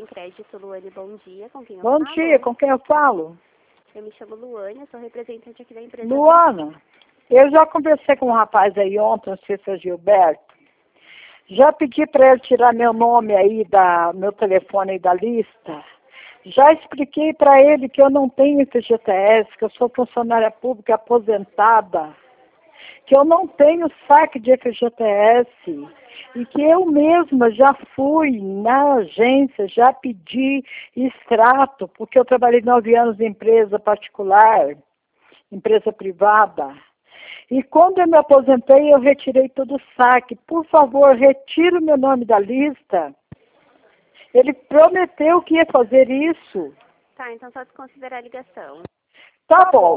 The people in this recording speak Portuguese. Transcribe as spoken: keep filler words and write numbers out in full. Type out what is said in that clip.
Crédito. Luane, bom dia. Com quem eu Bom falo? dia, com quem eu falo? Eu me chamo Luane, eu sou representante aqui da empresa. Luana, eu já conversei com um rapaz aí ontem, não sei se é Gilberto. Já pedi para ele tirar meu nome aí, da, meu telefone aí da lista. Já expliquei para ele que eu não tenho F G T S, que eu sou funcionária pública aposentada, que eu não tenho saque de F G T S e que eu mesma já fui na agência, já pedi extrato, porque eu trabalhei nove anos em empresa particular, empresa privada. E quando eu me aposentei, eu retirei todo o saque. Por favor, retire o meu nome da lista. Ele prometeu que ia fazer isso. Tá, então só desconsiderar a ligação. Tá bom.